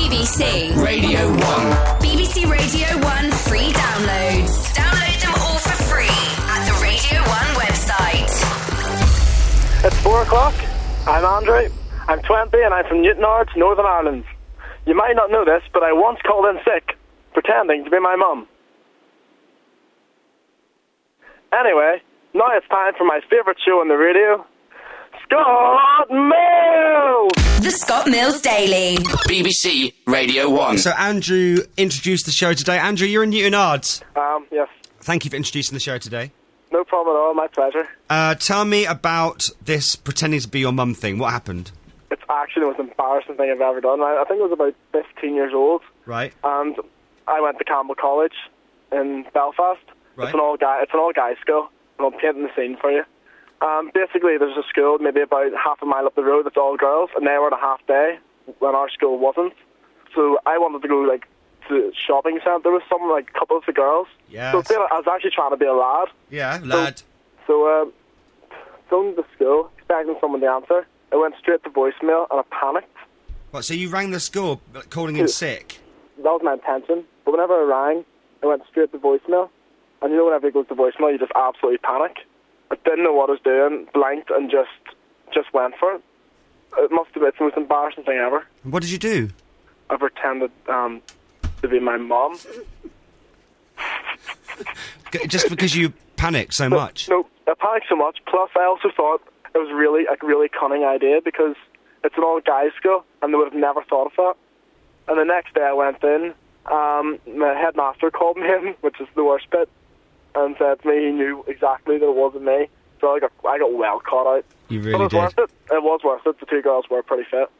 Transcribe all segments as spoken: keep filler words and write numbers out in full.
B B C Radio one. B B C Radio one free downloads. Download them all for free at the Radio one website. It's four o'clock. I'm Andrew. I'm twenty and I'm from Newtonards, Northern Ireland. You might not know this, but I once called in sick, pretending to be my mum. Anyway, now it's time for my favourite show on the radio, Scott Mills! The Scott Mills Daily. B B C Radio one. So Andrew introduced the show today. Andrew, you're in Newtonards. Um, yes. Thank you for introducing the show today. No problem at all, my pleasure. Uh, tell me about this pretending to be your mum thing. What happened? It's actually the most embarrassing thing I've ever done. I, I think I was about fifteen years old. Right. And I went to Campbell College in Belfast. Right. It's an all guy. It's an all guys school. And I'm painting the scene for you. Um, basically, there's a school maybe about half a mile up the road that's all girls, and they were on a half day when our school wasn't. So I wanted to go like to the shopping centre with some like couple of the girls. Yes. So I was actually trying to be a lad. Yeah, lad. So, so um, phoned the school, expecting someone to answer. I went straight to voicemail and I panicked. What, so you rang the school calling in sick? That was my intention. But whenever I rang, I went straight to voicemail. And you know whenever it goes to voicemail, you just absolutely panic. I didn't know what I was doing, blanked, and just just went for it. It must have been the most embarrassing thing ever. What did you do? I pretended um, to be my mom. Just because you panicked so much? No, I panicked so much. Plus, I also thought it was really a really cunning idea because it's an all guys school and they would have never thought of that. And the next day I went in, um, my headmaster called me in, which is the worst bit, and said to me he knew exactly that it wasn't me. So I got I got well caught out. You But really it was did. worth it. It was worth it. The two girls were pretty fit.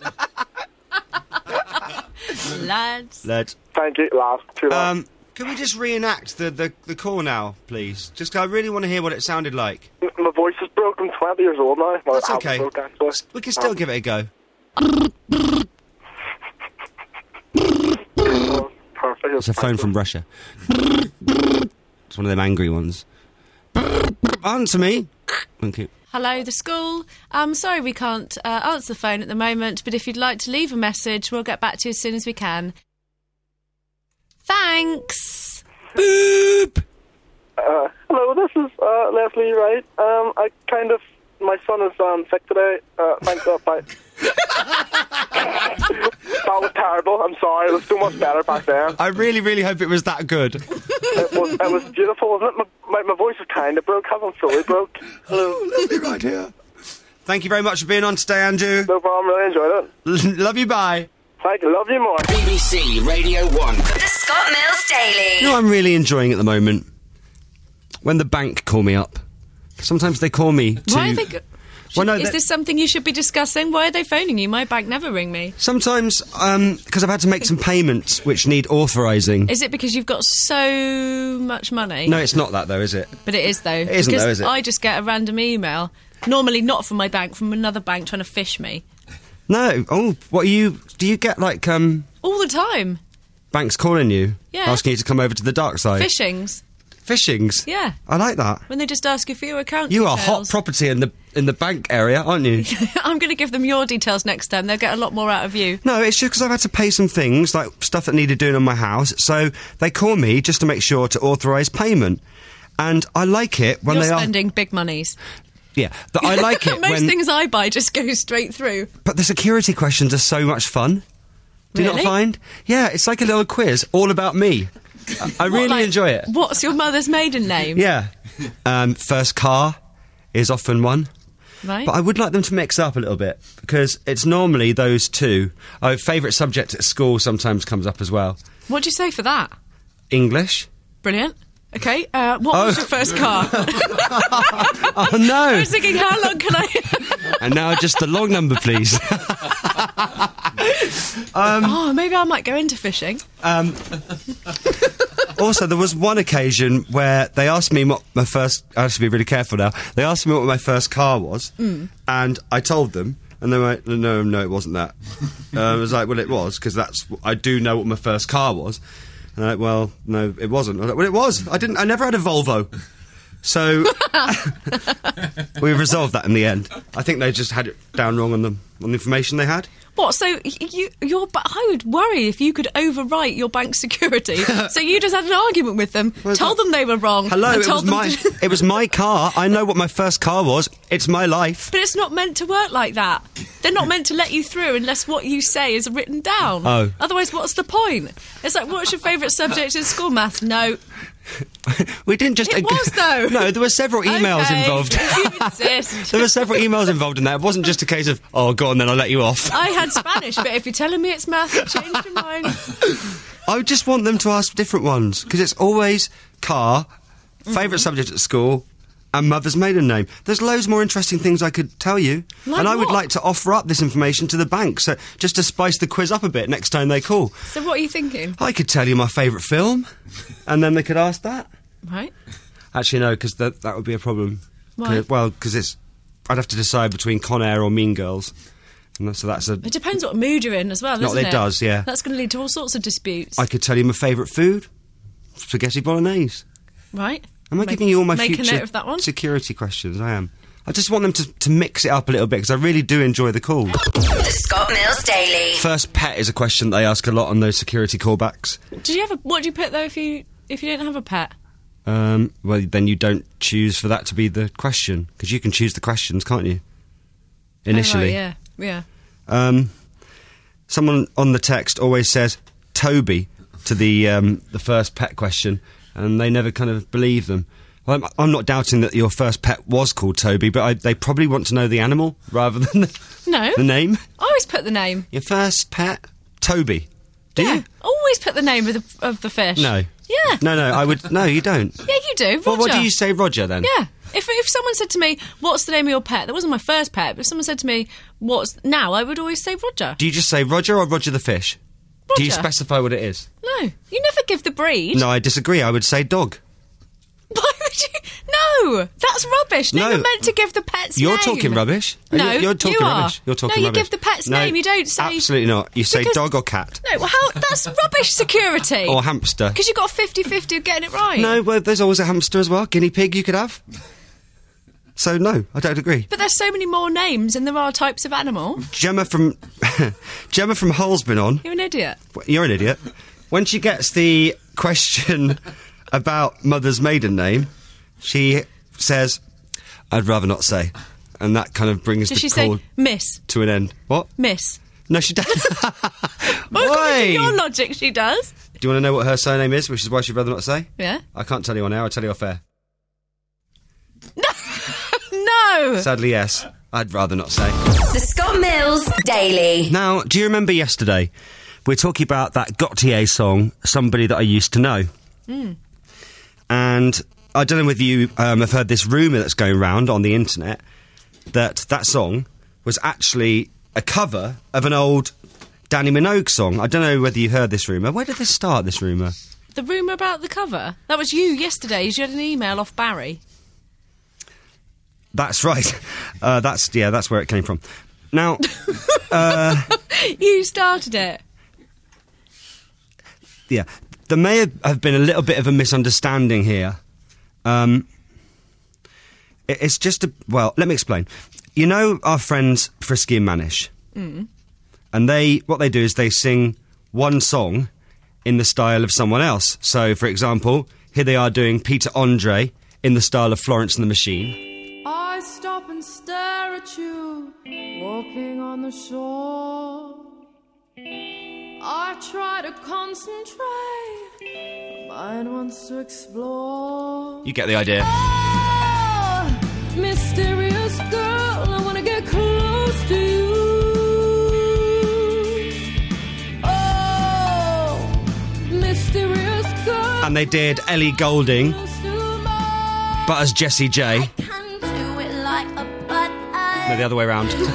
Lads. Lad. Thank you, last two lads. Um, can we just reenact the, the, the call now, please? Just 'cause I really want to hear what it sounded like. M- My voice is broken. I'm twenty years old now. Well, That's it hasn't okay. broke, actually. We can still Um, give it a go. oh, perfect. It's a phone from Russia. It's one of them angry ones. Answer me. Thank you. Hello, the school. I'm sorry we can't uh, answer the phone at the moment, but if you'd like to leave a message, we'll get back to you as soon as we can. Thanks. Boop. Uh, hello, this is uh, Leslie Wright. Um, I kind of, my son is um, sick today. Uh, thanks, uh, bye. That was terrible. I'm sorry. It was so much better back then. I really, really hope it was that good. It was, it was beautiful, wasn't it? My, my, my voice is kind of broke. Hasn't fully broke. Hello, Leslie right here. Thank you very much for being on today, Andrew. No problem. Really enjoyed it. Love you, bye. Thank you. Love you more. B B C Radio one. The Scott Mills Daily. You know what I'm really enjoying at the moment? When the bank call me up. Sometimes they call me to... Why are they... Go- Well, no, is that- this something you should be discussing? Why are they phoning you? My bank never ring me. Sometimes, um, because I've had to make some payments which need authorising. Is it because you've got so much money? No, it's not that though, is it? But it is, though. It isn't, because though, is it? I just get a random email, normally not from my bank, from another bank trying to fish me. No. Oh, what are you... Do you get, like, um... All the time. banks calling you? Yeah. Asking you to come over to the dark side? Fishings. Fishings? Yeah. I like that. When they just ask you for your account You are details. hot property in the in the bank area, aren't you? I'm going to give them your details next time. They'll get a lot more out of you. No, it's just because I've had to pay some things, like stuff that needed doing on my house, so they call me just to make sure to authorise payment. And I like it when You're they spending big monies. are... Yeah, but I like it Most when... things I buy just go straight through. But the security questions are so much fun. Do you Really? not find? Yeah, it's like a little quiz, all about me. I, I really What, like, enjoy it. What's your mother's maiden name? Yeah. Um, first car is often one. Right. But I would like them to mix up a little bit, because it's normally those two. Oh, favourite subject at school sometimes comes up as well. What'd you say for that? English. Brilliant. Okay, uh, what Oh. was your first car? Oh, I no. was thinking, how long can I... And now just the long number, please. oh, maybe I might go into fishing. Um, also, there was one occasion where they asked me what my first... I have to be really careful now. They asked me what my first car was, Mm. and I told them, and they went, no, no, it wasn't that. uh, I was like, well, it was, because that's... I do know what my first car was. And I'm like, well, no, it wasn't. I was like, well, it was. I didn't... I never had a Volvo. So we resolved that in the end. I think they just had it down wrong on the on the information they had. What? So y- you, your, ba- I would worry if you could overwrite your bank security. So you just had an argument with them, Well, told them they were wrong. Hello, and it told was them my to- it was my car. I know what my first car was. It's my life. But it's not meant to work like that. They're not meant to let you through unless what you say is written down. Oh. Otherwise, what's the point? It's like, what's your favourite subject in school? Math? No. We didn't just. It was, though. No, there were several emails Okay, involved. if you insist. There were several emails involved in that. It wasn't just a case of, oh, go on, then I'll let you off. I had Spanish, but if you're telling me it's math, I've changed my mind. I just want them to ask different ones, because it's always car, Mm-hmm. favourite subject at school, and mother's maiden name. There's loads more interesting things I could tell you. Like and I would what? like to offer up this information to the bank, so just to spice the quiz up a bit next time they call. So what are you thinking? I could tell you my favourite film, and then they could ask that. Right? Actually, no, because that, that would be a problem. Why? 'Cause- Well, because it's... I'd have to decide between Con Air or Mean Girls. And that- so that's a... It depends what mood you're in as well, No, isn't it it? does, yeah. That's going to lead to all sorts of disputes. I could tell you my favourite food. Spaghetti bolognese. Right? Am I Make- giving you all my make future a note of that one. security questions? I am. I just want them to, to mix it up a little bit, because I really do enjoy the call. The Scott Mills Daily. First pet is a question they ask a lot on those security callbacks. Did you have a... What do you put, though, if you if you didn't have a pet? Um, well, then you don't choose for that to be the question, because you can choose the questions, can't you? Initially. Oh, right, yeah, yeah. Um, someone on the text always says Toby to the um, the first pet question, and they never kind of believe them. Well, I'm, I'm not doubting that your first pet was called Toby, but I, they probably want to know the animal rather than the, No. the name. I always put the name. Your first pet, Toby. Do yeah. you? Always put the name of the, of the fish. No. Yeah. No, no, I would. No, you don't. Yeah, you do. Roger. Well, what do you say, Roger, then? Yeah. If if someone said to me, "What's the name of your pet?" That wasn't my first pet. But if someone said to me, "What's now?" I would always say Roger. Do you just say Roger or Roger the fish? Do you Roger. specify what it is? No, you never give the breed. No, I disagree. I would say dog. Why would you? No, that's rubbish. They No. were meant to give the pet's You're name. talking rubbish. No, you're, you're talking you are. rubbish. You're talking no, you rubbish. give the pet's No, name. You don't say. Absolutely not. You say Because- dog or cat No, well, how? That's rubbish security. or hamster. Because you got a fifty-fifty of getting it right. No, well, there's always a hamster as well. Guinea pig you could have. So no, I don't agree. But there's so many more names than there are types of animal. Gemma from Gemma from Hull's been on. You're an idiot. You're an idiot. When she gets the question about mother's maiden name, she says, "I'd rather not say," and that kind of brings Did the she call say Miss? to an end. What? Miss. No, she doesn't. Well, according Why? to your logic, she does. Do you want to know what her surname is, which is why she'd rather not say? Yeah. I can't tell you on air. I'll tell you off air. No. Sadly, yes. I'd rather not say. The Scott Mills Daily. Now, do you remember yesterday? We're talking about that Gautier song, Somebody That I Used to Know. Mm. And I don't know whether you um, have heard this rumour that's going around on the internet that that song was actually a cover of an old Danny Minogue song. I don't know whether you heard this rumour. Where did this start, this rumour? The rumour about the cover? That was you yesterday. You had an email off Barry. That's right. Uh, that's, yeah, that's where it came from. Now, You started it. yeah, there may have- have been a little bit of a misunderstanding here. Um, it- it's just a... Well, let me explain. You know our friends Frisky and Manish? Mm. And they... What they do is they sing one song in the style of someone else. So, for example, here they are doing Peter Andre in the style of Florence and the Machine. I stop and stare at you, walking on the shore. I try to concentrate, my mind wants to explore. You get the idea. Oh, mysterious girl, I want to get close to you. Oh, mysterious girl. And they did Ellie Goulding, close to my- but as Jessie J. Can do it like a butt No, the other way around. when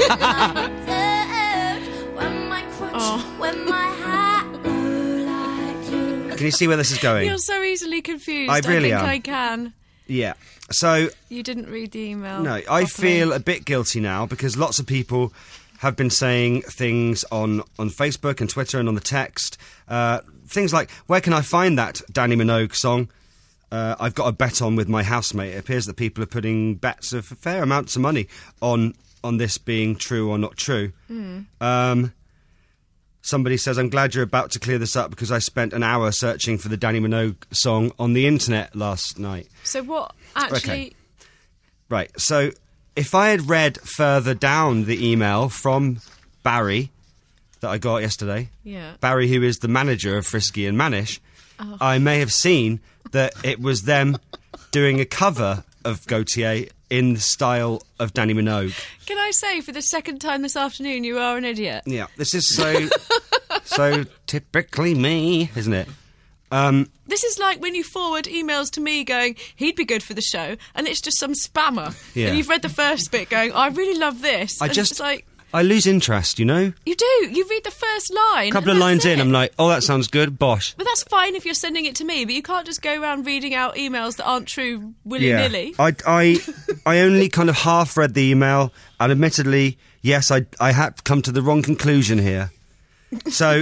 my crutch, Oh. when my hat like you. Can you see where this is going? You're so easily confused. I really think am. I can. Yeah. So, You didn't read the email. no, I properly. feel a bit guilty now because lots of people have been saying things on, on Facebook and Twitter and on the text. Uh, things like, where can I find that Danny Minogue song? uh, I've got a bet on with my housemate. It appears that people are putting bets of fair amounts of money on on this being true or not true. Mm. Um, somebody says, I'm glad you're about to clear this up because I spent an hour searching for the Danny Minogue song on the internet last night. So what actually... Okay. Right, so if I had read further down the email from Barry that I got yesterday, Yeah. Barry, who is the manager of Frisky and Manish, Oh. I may have seen that it was them doing a cover of Gautier in the style of Danny Minogue. Can I say, for the second time this afternoon, you are an idiot? Yeah, this is so, so typically me, isn't it? Um, This is like when you forward emails to me going, he'd be good for the show, and it's just some spammer. Yeah. And you've read the first bit going, I really love this. I and just, it's like, I lose interest, you know? you do. You read the first line. A couple and of lines that's in, it. I'm like, oh, that sounds good, bosh. But that's fine if you're sending it to me, but you can't just go around reading out emails that aren't true willy-nilly. I, I, I only kind of half read the email, and admittedly, yes, I, I had come to the wrong conclusion here. So,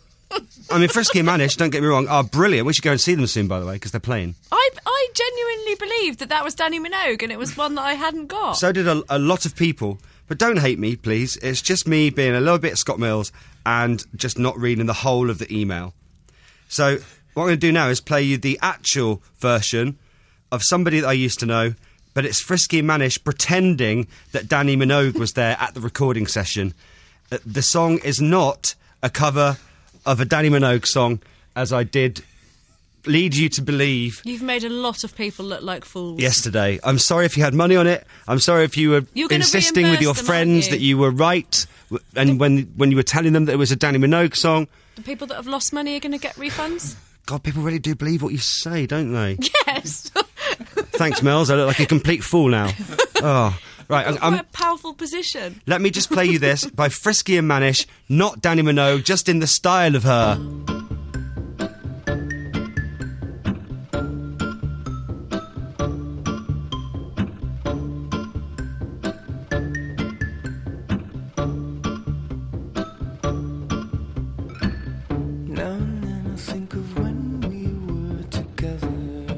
I mean, Frisky and Manish, don't get me wrong, are brilliant. We should go and see them soon, by the way, because they're playing. I, I genuinely believed that that was Danny Minogue, and it was one that I hadn't got. So did a, a lot of people. But don't hate me, please. It's just me being a little bit Scott Mills and just not reading the whole of the email. So what I'm going to do now is play you the actual version of somebody that I used to know, but it's Frisky and Manish pretending that Danny Minogue was there at the recording session. Uh, the song is not a cover of a Danny Minogue song, as I did lead you to believe You've made a lot of people look like fools. yesterday. I'm sorry if you had money on it. I'm sorry if you were You're gonna insisting with reimburse your them, friends aren't you? that you were right, w- and when when you were telling them that it was a Danny Minogue song. The people that have lost money are going to get refunds? God, people really do believe what you say, don't they? Yes. Thanks, Mel's. I look like a complete fool now. Oh, right. I'm, Quite I'm, a powerful position. let me just play you this by Frisky and Manish, not Danny Minogue, just in the style of her. Now and then I think of when we were together,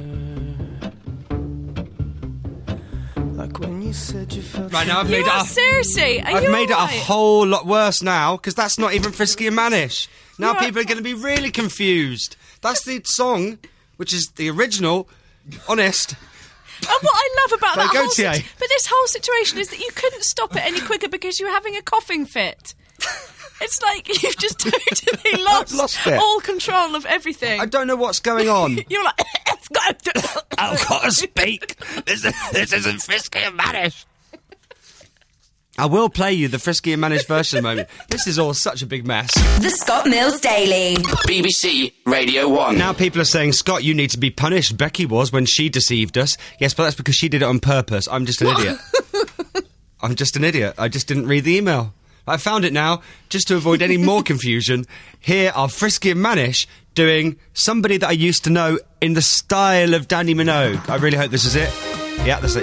like when you said you felt Right, now I've You made it are a, seriously. Are I've you made it a alright? whole lot worse now, because that's not even Frisky and Manish. Now You're- people are going to be really confused. That's the song, which is the original, honest. And what I love about By that whole Gautier. sit- but this whole situation is that you couldn't stop it any quicker because you were having a coughing fit. It's like you've just totally lost, lost it. all control of everything. I don't know what's going on. You're like, I've got to... I've got to speak. This, this isn't Frisky and Manish. I will play you the Frisky and Manish version in a moment. This is all such a big mess. The Scott Mills Daily. B B C Radio one. Now people are saying, Scott, you need to be punished. Becky was when she deceived us. Yes, but that's because she did it on purpose. I'm just an idiot. I'm just an idiot. I just didn't read the email. I found it now. Just to avoid any more confusion, here are Frisky and Manish doing somebody that I used to know in the style of Danny Minogue. I really hope this is it. Yeah, that's it.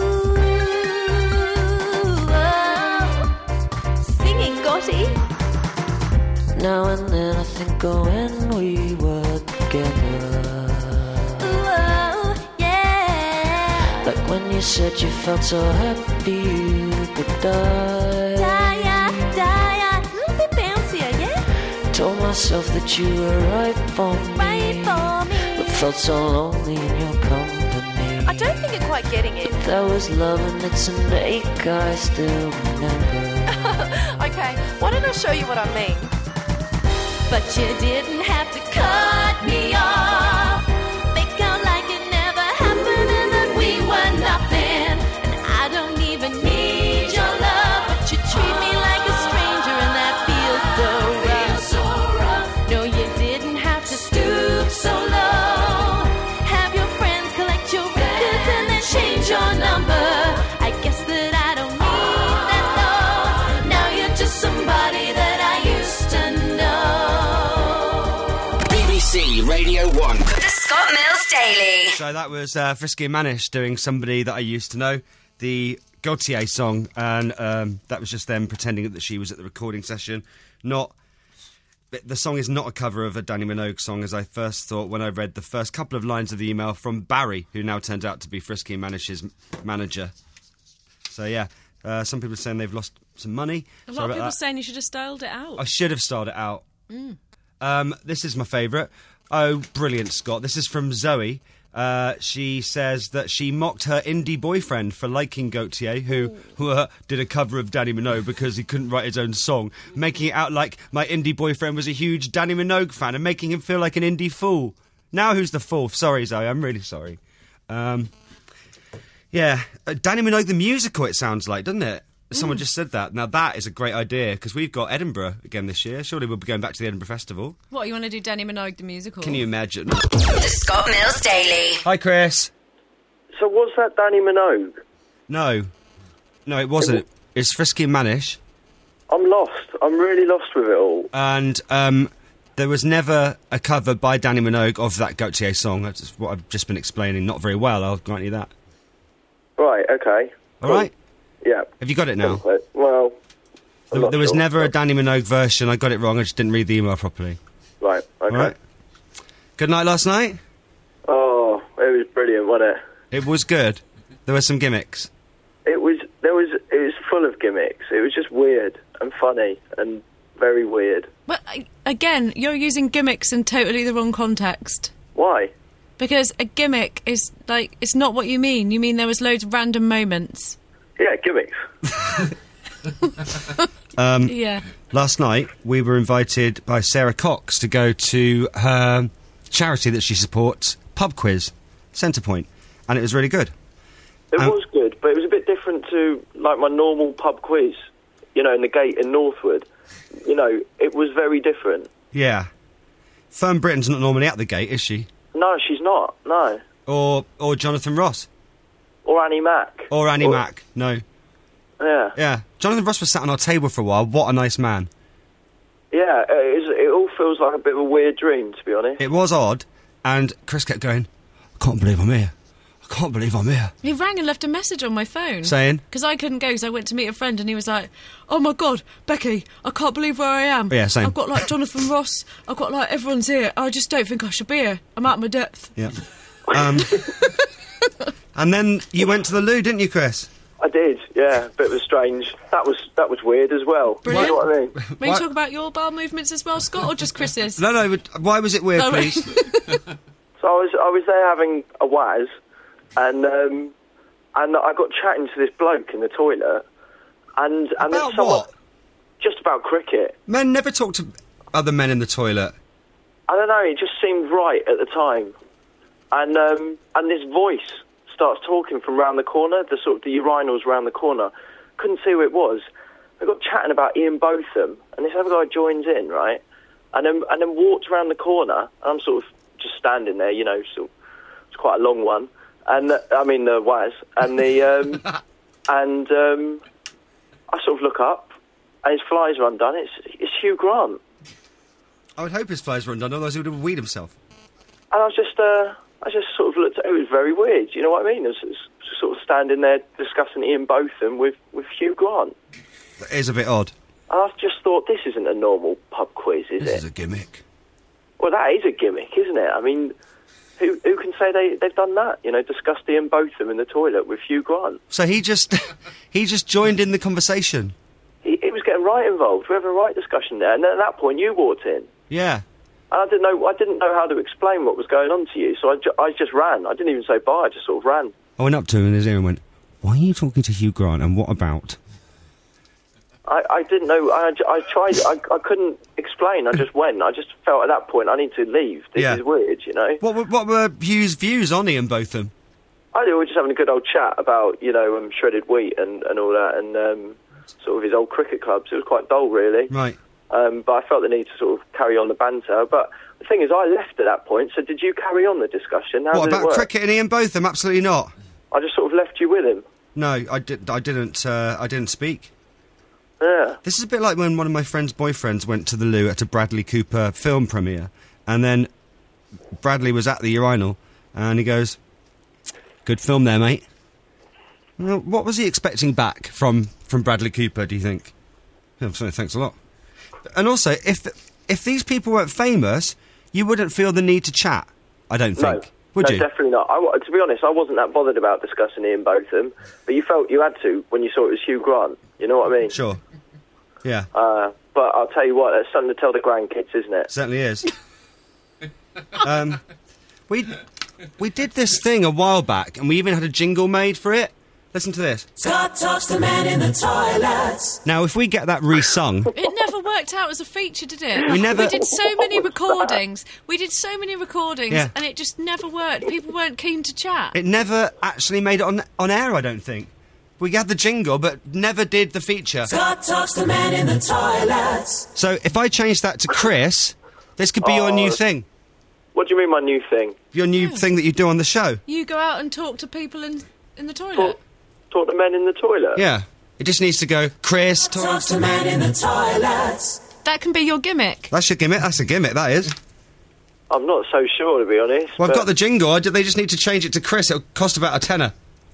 Singing Gotti. Now and then I think of when we were together, Ooh, yeah. like when you said you felt so happy you could die. Die, die, a little bit bouncier, yeah? Told myself that you were right for me, Right for me. but felt so lonely in your company. I don't think you're quite getting it. That was love and it's an ache I still remember. Okay, why don't I show you what I mean? But you didn't have to cut me off. Make out like it never happened and that we were nothing. And I don't even need your love, but you treat me like a stranger and that feels so rough. No, you didn't have to stoop so low. Have your friends collect your records and then change your number. I guess that I don't need that though. Now you're just somebody that I used to know. B B C Radio one. The Scott Mills Daily. So that was uh, Frisky and Manish doing somebody that I used to know, the Gautier song, and um, that was just them pretending that she was at the recording session. Not, the song is not a cover of a Danny Minogue song, as I first thought when I read the first couple of lines of the email from Barry, who now turned out to be Frisky and Manish's m- manager. So, yeah, uh, some people are saying they've lost some money. A Sorry lot of about people that. saying you should have styled it out. I should have styled it out. Mm. Um, this is my favourite. Oh, brilliant, Scott. This is from Zoe. Uh, she says that she mocked her indie boyfriend for liking Gautier, who, who uh, did a cover of Danny Minogue because he couldn't write his own song, making it out like my indie boyfriend was a huge Danny Minogue fan and making him feel like an indie fool. Now who's the fool? Sorry, Zoe, I'm really sorry. Um, yeah, uh, Danny Minogue the musical, it sounds like, doesn't it? Someone Mm. just said that. Now that is a great idea, because we've got Edinburgh again this year. Surely we'll be going back to the Edinburgh Festival. What, you want to do Danny Minogue the musical? Can you imagine? The Scott Mills Daily. Hi, Chris. So was that Danny Minogue? No. No, it wasn't. It's Frisky and Manish. I'm lost. I'm really lost with it all. And um, there was never a cover by Danny Minogue of that Gautier song. That's what I've just been explaining. Not very well, I'll grant you that. Right, okay. All right? Yeah. Have you got it now? Well, I'm There, not there was sure. never a Danny Minogue version. I got it wrong. I just didn't read the email properly. Right, okay. All right? Good night last night? Oh, it was brilliant, wasn't it? It was good. There were some gimmicks. It was, there was, it was full of gimmicks. It was just weird and funny and very weird. But, I- again, you're using gimmicks in totally the wrong context. Why? Because a gimmick is, like, it's not what you mean. You mean there was loads of random moments. Yeah, gimmicks. Um, Yeah. Last night, we were invited by Sarah Cox to go to her charity that she supports, Pub Quiz, Centrepoint, and it was really good. It Um, was good, but it was a bit different to, like, my normal pub quiz, you know, in the gate in Northwood. You know, it was very different. Yeah. Fern Britton's not normally at the gate, is she? No, she's not, no. Or or Jonathan Ross? Or Annie Mac. Or Annie Or- Mac? No. Yeah. Yeah. Jonathan Ross was sat on our table for a while. What a nice man. Yeah, it, is, it all feels like a bit of a weird dream, to be honest. It was odd, and Chris kept going, I can't believe I'm here. I can't believe I'm here. He rang and left a message on my phone. Saying? Because I couldn't go, because I went to meet a friend, and he was like, oh my God, Becky, I can't believe where I am. Yeah, same. I've got, like, Jonathan Ross. I've got, like, everyone's here. I just don't think I should be here. I'm out of my depth. Yeah. Um, and then you went to the loo, didn't you, Chris? I did, yeah. Bit of a strange. That was that was weird as well. Brilliant. You know what I mean? May you What? talk about your bowel movements as well, Scott, or just Chris's? No, no, but why was it weird, Oh, right. please? So I was I was there having a waz, and um, and I got chatting to this bloke in the toilet, and and then About someone what? just about cricket. Men never talk to other men in the toilet. I don't know. It just seemed right at the time, and um, and this voice starts talking from round the corner. The sort of the urinals round the corner. Couldn't see who it was. They got chatting about Ian Botham, and this other guy joins in, right, and then and then walks around the corner. And I'm sort of just standing there, you know. So it's quite a long one, and uh, I mean the was and the um, and um, I sort of look up, and his flies are undone. It's it's Hugh Grant. I would hope his flies were undone, otherwise he would have weed himself. And I was just, uh, I just sort of looked at it. It was very weird. You know what I mean? It was, it was sort of standing there discussing Ian Botham with, with Hugh Grant. It is a bit odd. And I just thought, this isn't a normal pub quiz, is This it? is a gimmick. Well, that is a gimmick, isn't it? I mean, who who can say they, they've done that? You know, discussed Ian Botham in the toilet with Hugh Grant. So he just he just joined in the conversation. He, he was getting right involved. We were having a right discussion there. And then at that point, you walked in. Yeah. And I didn't know I didn't know how to explain what was going on to you, so I, ju- I just ran. I didn't even say bye. I just sort of ran. I went up to him in his ear and went, why are you talking to Hugh Grant and what about? I, I didn't know. I, I tried. I, I couldn't explain. I just went. I just felt at that point I need to leave. This Yeah. is weird, you know. What were, what were Hugh's views on Ian Botham? I think we were just having a good old chat about, you know, um, shredded wheat and, and all that, and um, sort of his old cricket clubs. It was quite dull, really. Right. Um, but I felt the need to sort of carry on the banter. But the thing is, I left at that point. So did you carry on the discussion? How What did it about work? cricket and Ian Botham? Absolutely not. I just sort of left you with him. No, I, did, I didn't. Uh, I didn't speak. Yeah. This is a bit like when one of my friend's boyfriends went to the loo at a Bradley Cooper film premiere, and then Bradley was at the urinal, and he goes, "Good film there, mate." Well, what was he expecting back from, from Bradley Cooper, do you think? Yeah, so thanks a lot. And also, if if these people weren't famous, you wouldn't feel the need to chat, I don't think. No. Would no, you? definitely not. I, wa- to be honest, I wasn't that bothered about discussing Ian Botham, but you felt you had to when you saw it was Hugh Grant. You know what I mean? Sure. Yeah. Uh, but I'll tell you what, that's something to tell the grandkids, isn't it? Certainly is. um, we we did this thing a while back, and we even had a jingle made for it. Listen to this. Scott talks to man in the toilets. Now, if we get that re-sung... It never worked out as a feature, did it? We never- We did so many recordings. We did so many recordings, Yeah. and it just never worked. People weren't keen to chat. It never actually made it on on air, I don't think. We had the jingle, but never did the feature. Scott talks to man in the toilets. So if I change that to Chris, this could be your Oh. new thing. What do you mean, my new thing? Your new thing that you do on the show. You go out and talk to people in in the toilet. Talk, talk to men in the toilet? Yeah. It just needs to go, Chris, talk Talks to to man in the toilets. That can be your gimmick. That's your gimmick. That's a gimmick, that is. I'm not so sure, to be honest. Well, I've but- got the jingle. I d- They just need to change it to Chris. It'll cost about a tenner.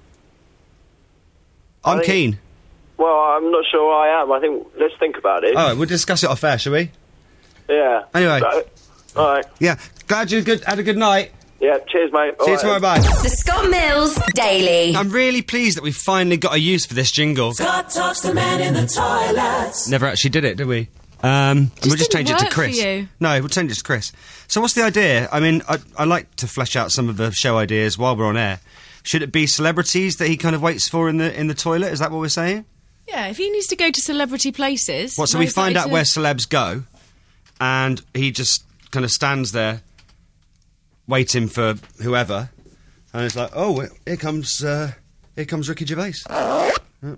I'm I think- keen. Well, I'm not sure I am. I think, let's think about it. All right, we'll discuss it off air, shall we? Yeah. Anyway. So, all right. Yeah. Glad you good, had a good night. Yeah, cheers, mate. See you All tomorrow, right. bye. The Scott Mills Daily. I'm really pleased that we've finally got a use for this jingle. Scott talks to man in the toilets. Never actually did it, did we? Um, we'll just didn't change it to work for Chris. you. No, we'll change it to Chris. So what's the idea? I mean, I, I like to flesh out some of the show ideas while we're on air. Should it be celebrities that he kind of waits for in the in the toilet? Is that what we're saying? Yeah, if he needs to go to celebrity places... What, so we most find likely out to- where celebs go, and he just kind of stands there waiting for whoever, and it's like, oh, here comes, uh, here comes Ricky Gervais. Oh.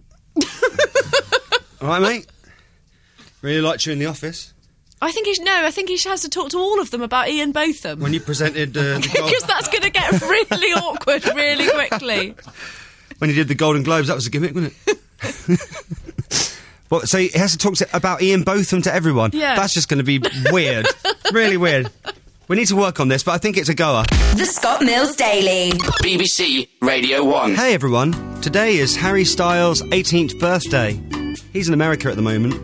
All right, mate. Really liked you in the office. I think he sh- no, I think he has to talk to all of them about Ian Botham. When you presented uh, the gold- Because that's going to get really awkward really quickly. when he did the Golden Globes, that was a gimmick, wasn't it? Well, so he has to talk to, about Ian Botham to everyone. Yeah. That's just going to be weird. Really weird. We need to work on this, but I think it's a goer. The Scott Mills Daily. B B C Radio one. Hey everyone, today is Harry Styles' eighteenth birthday. He's in America at the moment.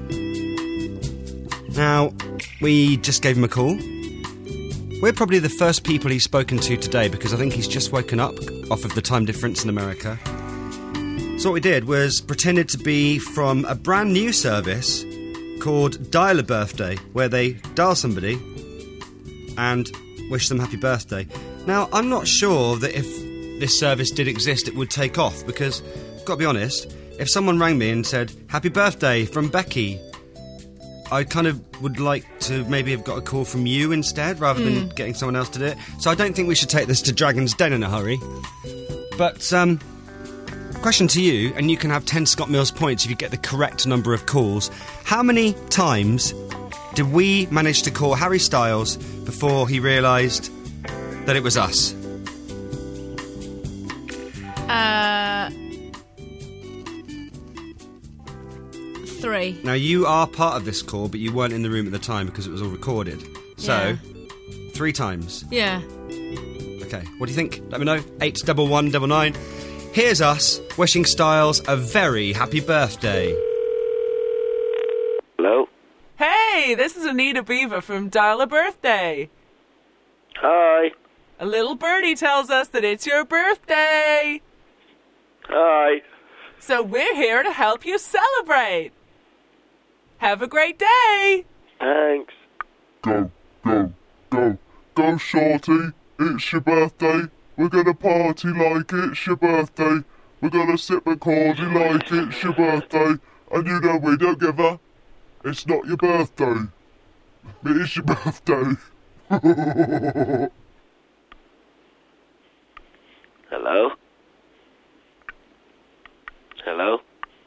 Now, we just gave him a call. We're probably the first people he's spoken to today because I think he's just woken up off of the time difference in America. So what we did was pretended to be from a brand new service called Dial a Birthday, where they dial somebody and wish them happy birthday. Now, I'm not sure that if this service did exist, it would take off, because, got to be honest, if someone rang me and said, happy birthday from Becky, I kind of would like to maybe have got a call from you instead, rather than getting someone else to do it. So I don't think we should take this to Dragon's Den in a hurry. But, um... question to you, and you can have ten Scott Mills points if you get the correct number of calls. How many times did we manage to call Harry Styles before he realised that it was us? Uh, three. Now, you are part of this call, but you weren't in the room at the time because it was all recorded. So, Yeah. three times. Yeah. Okay, what do you think? Let me know. eight double one double nine. Here's us wishing Styles a very happy birthday. Hello? Hey, this is Anita Beaver from Dial a Birthday. Hi. A little birdie tells us that it's your birthday. Hi. So we're here to help you celebrate. Have a great day. Thanks. Go, go, go, go, shorty. It's your birthday. We're gonna party like it's your birthday. We're gonna sip a cordy like it's your birthday. And you know we don't give a... It's not your birthday. It is your birthday. Hello? Hello?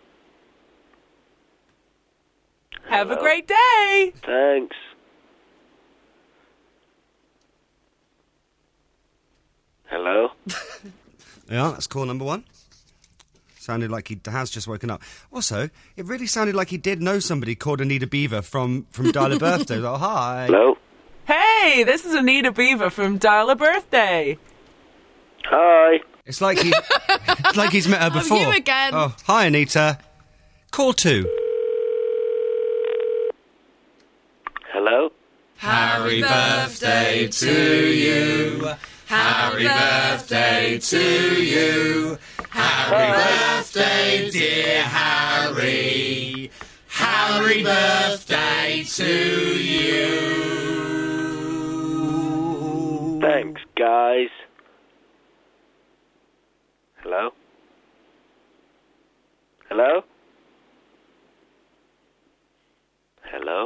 Have a great day. Thanks. Hello? Yeah, that's call number one. Sounded like he has just woken up. Also, it really sounded like he did know somebody called Anita Beaver from, from Dial a Birthday. Oh, hi. Hello? Hey, this is Anita Beaver from Dial a Birthday. Hi. It's like he, it's like he's met her before. you again. Oh, hi, Anita. Call two. Hello? Happy birthday to you. Happy birthday to you. Happy birthday, dear Harry. Happy birthday to you. Thanks, guys. Hello? Hello? Hello?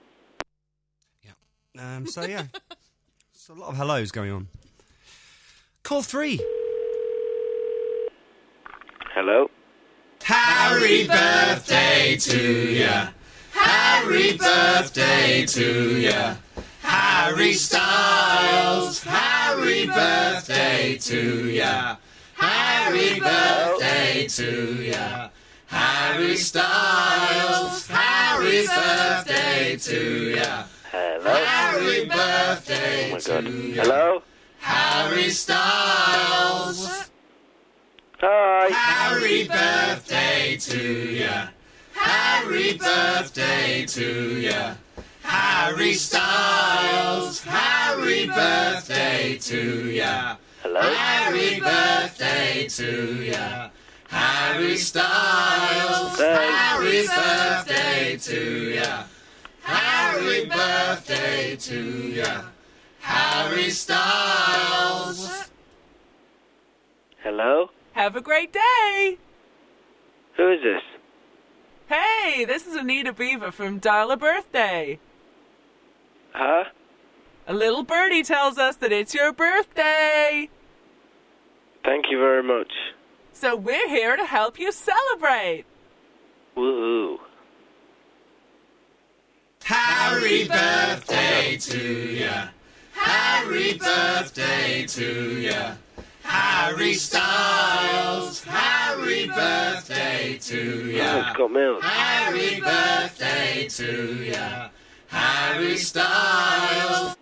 Um, so, yeah. There's a lot of hellos going on. Call three. Hello? Happy birthday to ya. Happy birthday to ya. Harry Styles. Happy birthday to ya. Happy birthday to ya. Harry Styles. Happy birthday to ya. Hello? Happy birthday Oh my to god. ya. Hello? Harry Styles. Hi. Happy birthday to ya. Happy birthday to ya. Harry Styles. Happy birthday to ya. Hello? Happy birthday to ya. Harry Styles. Thanks. Happy birthday to ya. Happy birthday to ya. Harry Styles. Hello? Have a great day. Who is this? Hey, this is Anita Beaver from Dial a Birthday. Huh? A little birdie tells us that it's your birthday. Thank you very much. So we're here to help you celebrate. Woohoo. Happy birthday to ya. Happy birthday to ya. Harry Styles. Happy birthday to Oh, ya. it's got milk. Happy birthday to ya. Harry Styles.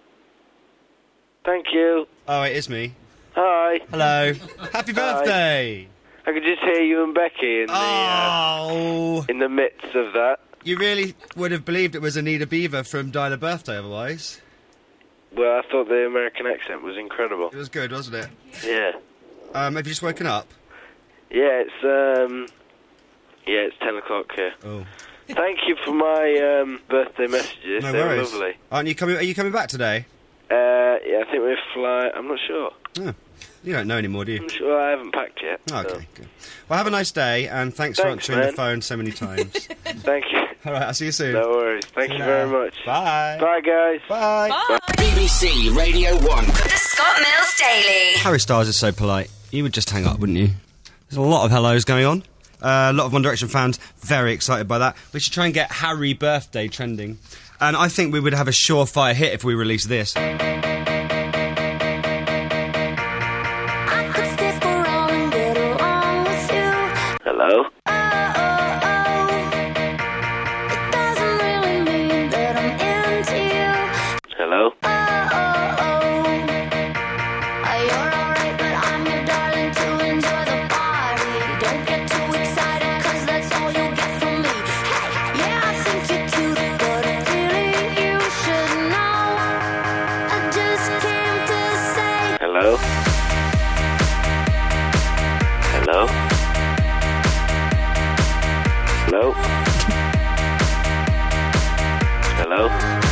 Thank you. Oh, it is me. Hi. Hello. Happy birthday. I could just hear you and Becky in the Oh. uh, in the midst of that. You really would have believed it was Anita Beaver from Dial a Birthday otherwise. Well, I thought the American accent was incredible. It was good, wasn't it? Yeah. Um, have you just woken up? Yeah, it's um yeah, it's ten o'clock here. Oh. Thank you for my um birthday messages. No they were worries. lovely. Aren't you coming? Are you coming back today? Uh yeah, I think we're fly I'm not sure. Oh, you don't know anymore, do you? I'm sure I haven't packed yet. Okay, so. good. Well, have a nice day, and thanks, for Thanks, answering man. the phone so many times. Thank you. All right, I'll see you soon. No worries. Thank See you ya. very much. Bye. Bye, guys. Bye. Bye. B B C Radio one. The Scott Mills Daily. Harry Styles is so polite. You would just hang up, wouldn't you? There's a lot of hellos going on. Uh, a lot of One Direction fans very excited by that. We should try and get Harry Birthday trending. And I think we would have a surefire hit if we release this. Hello? Hello? Hello? Hello? Hello? Hello?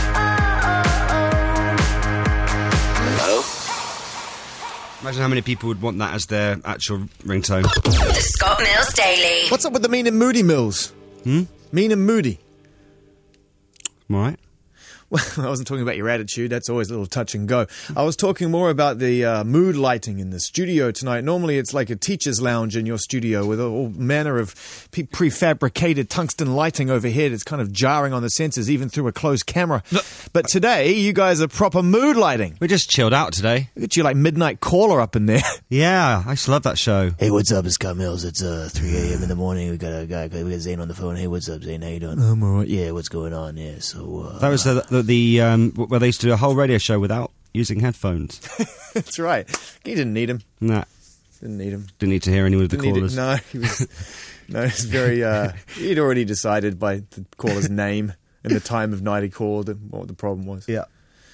Hello? Imagine how many people would want that as their actual ringtone. The Scott Mills Daily. What's up with the Mean and Moody Mills? Hmm? Mean and Moody. All right. Well, I wasn't talking about your attitude. That's always a little touch and go. I was talking more about the uh, mood lighting in the studio tonight. Normally, it's like a teacher's lounge in your studio with all manner of pre- prefabricated tungsten lighting overhead. It's kind of jarring on the senses, even through a closed camera. Look, but today, you guys are proper mood lighting. We just chilled out today. Look at you like Midnight Caller up in there. Yeah, I used to love that show. Hey, what's up? It's Scott Mills. It's uh, three a.m. in the morning. We got a guy, we got Zane on the phone. Hey, what's up, Zane? How you doing? I'm all right. Yeah, what's going on? Yeah, so... Uh, That was the, the, the um, where they used to do a whole radio show without using headphones. That's right. He didn't need him. Nah. Didn't need him. Didn't need to hear any of the Didn't need it- callers. No, he was... No, it's very... Uh, he'd already decided by the caller's name and the time of night he called and what the problem was. Yeah.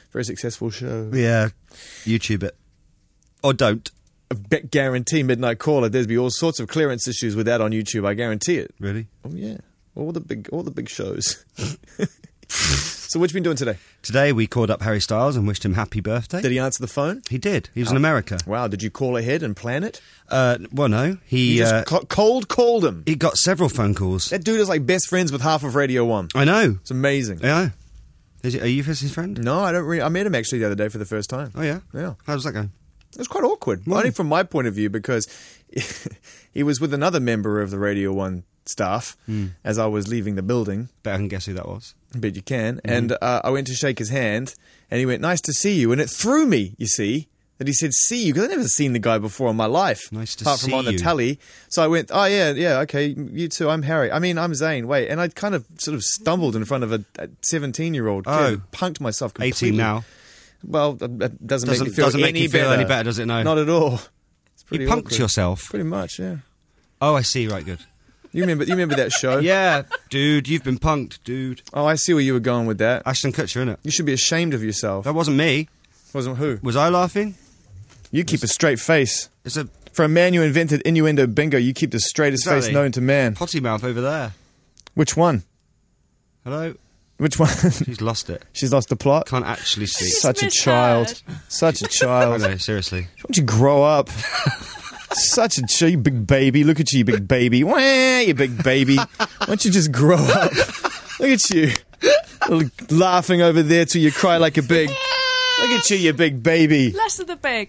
Very successful show. Yeah, YouTube it. Or don't. I bet guarantee Midnight Caller, there'd be all sorts of clearance issues with that on YouTube. I guarantee it. Really? Oh, yeah. All the big, all the big shows. So what you been doing today? Today we called up Harry Styles and wished him happy birthday. Did he answer the phone? He did. He was Oh. in America. Wow, did you call ahead and plan it? Uh, well, no. He, You just uh, co- cold called him. he got several phone calls. That dude is like best friends with half of Radio one. I know. It's amazing. Yeah. Is it, are you his friend? No, I don't really. I met him actually the other day for the first time. Oh, yeah? Yeah. How's that going? It was quite awkward. Why? Only from my point of view, because he was with another member of the Radio one staff Hmm. as I was leaving the building. Bet I can guess who that was. I bet you can. Mm-hmm. And uh, I went to shake his hand, and he went, "Nice to see you." And it threw me, you see, that he said "see you," because I'd never seen the guy before in my life. Nice to apart see from on the you. telly. So I went, "Oh, yeah, yeah, okay, you too, I'm Harry. I mean, I'm Zane. Wait." And I kind of sort of stumbled in front of a seventeen-year-old kid. Oh. Punked myself completely. eighteen now. Well, that doesn't, Doesn't- make me feel, doesn't make any, you feel better. any better, does it? No. Not at all. It's You pretty punked awkward. yourself. Pretty much, yeah. Oh, I see. Right, good. You remember, you remember that show? Yeah, dude, you've been punked, dude. Oh, I see where you were going with that. Ashton Kutcher, innit? You should be ashamed of yourself. That wasn't me. Wasn't who? Was I laughing? You keep a straight face. It's a For a man who invented innuendo bingo, you keep the straightest face Exactly. known to man. potty mouth over there. Which one? Hello? Which one? She's lost it. She's lost the plot. Can't actually speak. Such a misheard. child. Such a I child. Why know, seriously. don't you grow up? Such a ch- you big baby. Look at you, you big baby. Wah, you big baby. Why don't you just grow up? Look at you. Laughing over there till you cry like a big. Look at you, you big baby. Less of the big.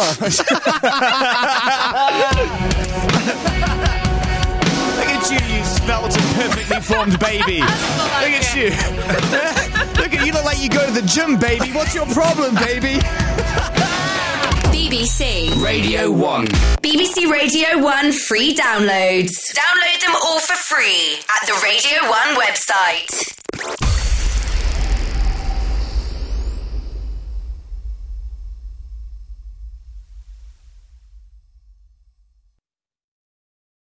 Look at you, you svelte and perfectly formed baby. Look at you. Look at you, look like you go to the gym, baby. What's your problem, baby? B B C. Radio one. B B C Radio one free downloads. Download them all for free at the Radio one website.